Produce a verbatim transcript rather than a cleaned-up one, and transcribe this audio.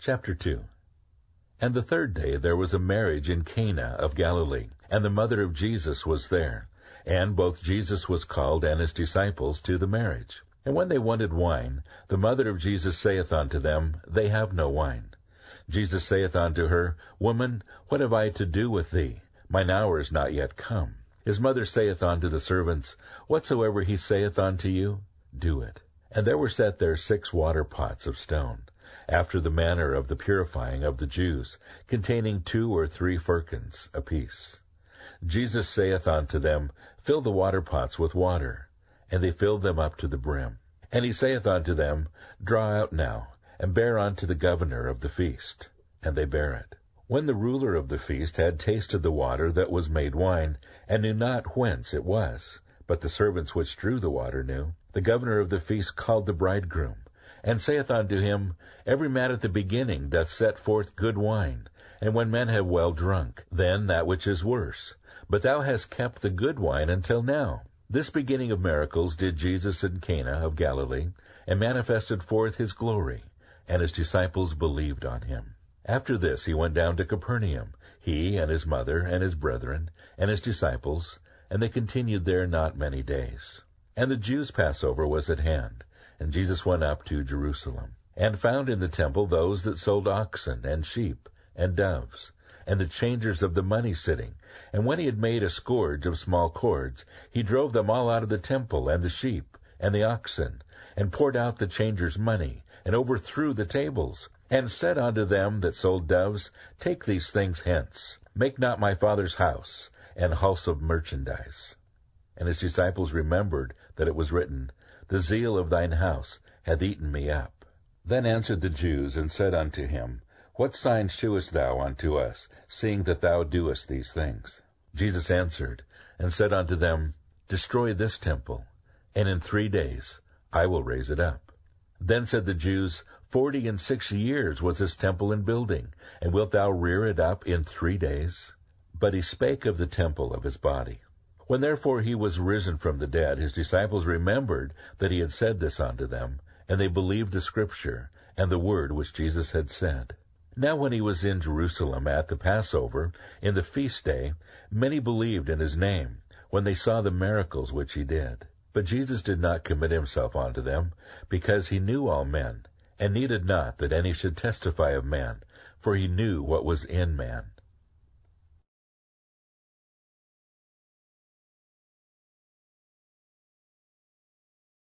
Chapter two. And the third day there was a marriage in Cana of Galilee, and the mother of Jesus was there. And both Jesus was called and his disciples to the marriage. And when they wanted wine, the mother of Jesus saith unto them, They have no wine. Jesus saith unto her, Woman, what have I to do with thee? Mine hour is not yet come. His mother saith unto the servants, Whatsoever he saith unto you, do it. And there were set there six water pots of stone, after the manner of the purifying of the Jews, containing two or three firkins apiece. Jesus saith unto them, Fill the water pots with water. And they filled them up to the brim. And he saith unto them, Draw out now, and bear unto the governor of the feast. And they bare it. When the ruler of the feast had tasted the water that was made wine, and knew not whence it was, but the servants which drew the water knew, the governor of the feast called the bridegroom, and saith unto him, Every man at the beginning doth set forth good wine, and when men have well drunk, then that which is worse. But thou hast kept the good wine until now. This beginning of miracles did Jesus in Cana of Galilee, and manifested forth his glory, and his disciples believed on him. After this he went down to Capernaum, he and his mother and his brethren and his disciples, and they continued there not many days. And the Jews' Passover was at hand, and Jesus went up to Jerusalem, and found in the temple those that sold oxen and sheep and doves, and the changers of the money sitting. And when he had made a scourge of small cords, he drove them all out of the temple, and the sheep, and the oxen, and poured out the changers' money, and overthrew the tables, and said unto them that sold doves, Take these things hence, make not my Father's house an house of merchandise. And his disciples remembered that it was written, The zeal of thine house hath eaten me up. Then answered the Jews, and said unto him, What sign shewest thou unto us, seeing that thou doest these things? Jesus answered, and said unto them, Destroy this temple, and in three days I will raise it up. Then said the Jews, Forty and six years was this temple in building, and wilt thou rear it up in three days? But he spake of the temple of his body. When therefore he was risen from the dead, his disciples remembered that he had said this unto them, and they believed the scripture, and the word which Jesus had said. Now when he was in Jerusalem at the Passover, in the feast day, many believed in his name, when they saw the miracles which he did. But Jesus did not commit himself unto them, because he knew all men, and needed not that any should testify of man, for he knew what was in man.